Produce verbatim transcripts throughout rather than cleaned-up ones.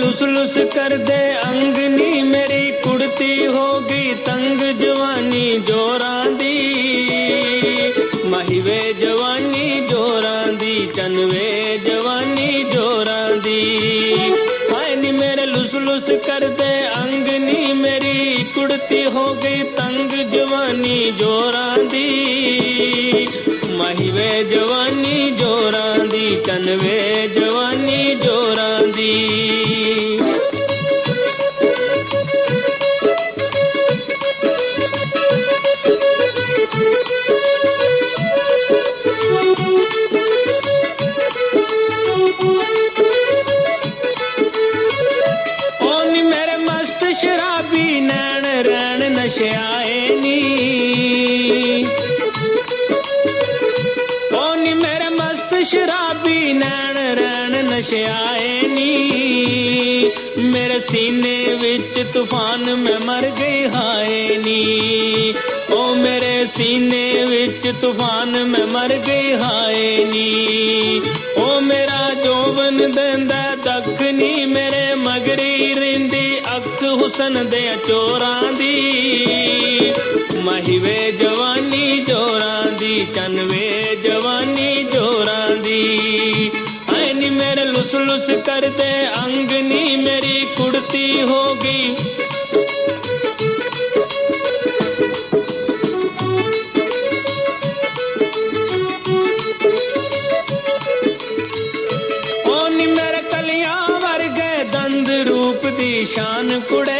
लुस लुस कर दे अंग नी मेरी कुड़ती होगी तंग जवानी जोरां दी महिवे जवानी जोरां दी चनवे जवानी जोरां दी हाय नी मेरे लुस लुस कर दे अंग नी मेरी कुड़ती हो गई तंग जवानी जोरां दी महिवे जवानी जोरां दी चनवे जवानी जोरां दी शराबी नैन रैन नशे आए नी मेरे सीने विच तूफान में मर गई हाय नी ओ मेरे सीने विच तूफान में मर गई हाय नी ओ मेरा जोबन देंदा दख नी मेरे मगरी रिंदी अख हुसन दे चोरां दी महिवे जवानी जोरां दी चनवे जवानी जोरां दी हाय नी मेरे लुस लुस कर दे अंग नी मेरी कुड़ती होगी ओ नी मेरे कलियां वर्गे दंद रूप दी शान कुड़े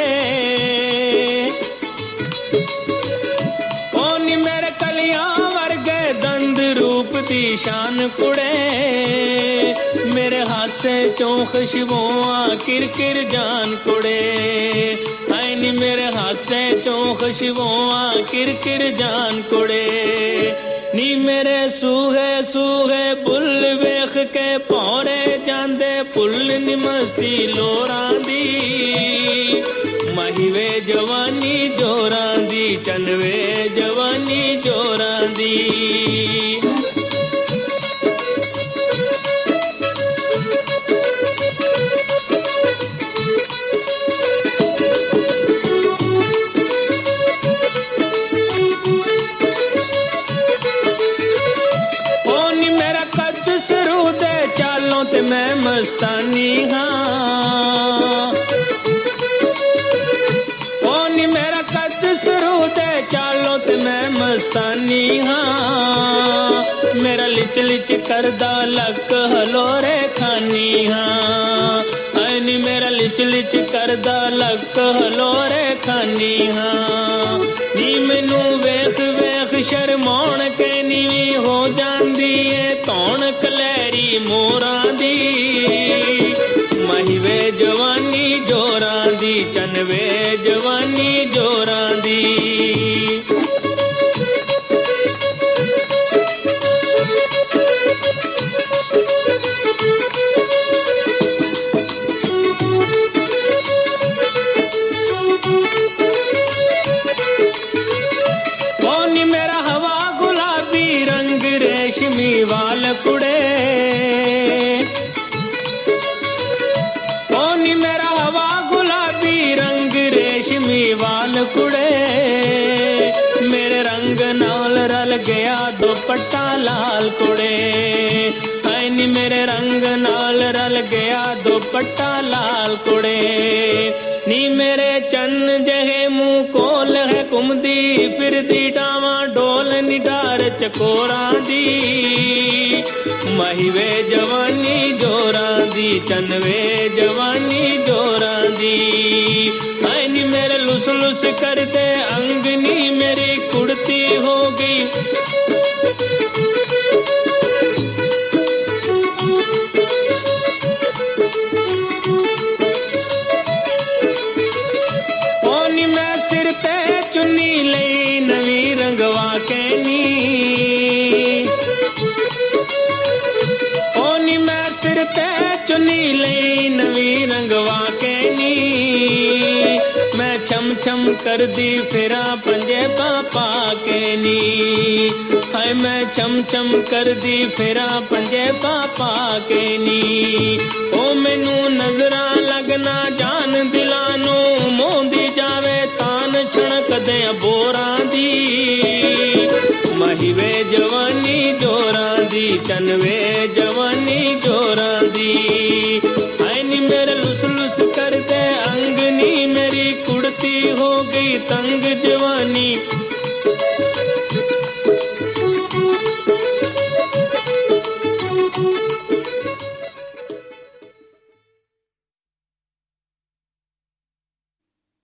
ओ नी मेरे कलियां वर्गे दंद रूप दी शान कुड़े मेरे हासे चों खुशबुआं किर किर जान कुड़े हाय नी मेरे हासे चों खुशबुआं किर किर जान कुड़े नी मेरे सूहे सूहे बुल वेख के पौरे जांदे पुल नी मस्ती लोरां दी महिवे जवानी जोरां दी चनवे जवानी जोरां दी ते मैं मस्तानी हाँ ओ नी मेरा कद सरू दे चालो ते मैं मस्तानी हाँ मेरा लिच लिच करदा लक हलोरे खानी हाँ ऐ नी मेरा लिच लिच करदा लक हलोरे खानी हाँ नी मैनू वेख वेख शर्माउण के नीवी हो जांदी है तौण कलैरी मोरां दी महिवे जवानी जोरां दी चनवे जवानी जोरां दी कौन मेरा हवा गुलाबी रंग रेशमी वाल कुड़े कौन मेरा हवा गुलाबी रंग रेशमी वाल कुड़े मेरे रंग नाल रल गया दुपट्टा लाल कुड़े ऐ नी मेरे रंग नाल रल गया दुपट्टा लाल कुड़े नी मेरे चन्न जहे मुंह कोल है घुमदी फिरदी डावां डोल निडार चकोरां दी महिवे जवानी जोरां दी चनवे जवानी जोरां दी ऐ नी मेरे लुस लुस करदे अंग नी मेरी कुड़ती हो गई चुन्नी लई नवी रंगवा के नी ओ नी मैं सिर ते चुन्नी लई नवी रंगवा के नी मैं छम छम कर दी फिरा पंजे पापा के नी। हाय मैं छम छम कर दी फिरा पंजे पापा के नी। ओ मैनू नजरा लगना जान दिलानो मोंदी जावे तान छणक दे बोरा दी। महिवे जवानी जोरा दी चनवे जवानी जोरा दी। हाय नी मेरे लुस लुस कर दे अंग नी मेरी कुड़ती हो गई तंग जवानी।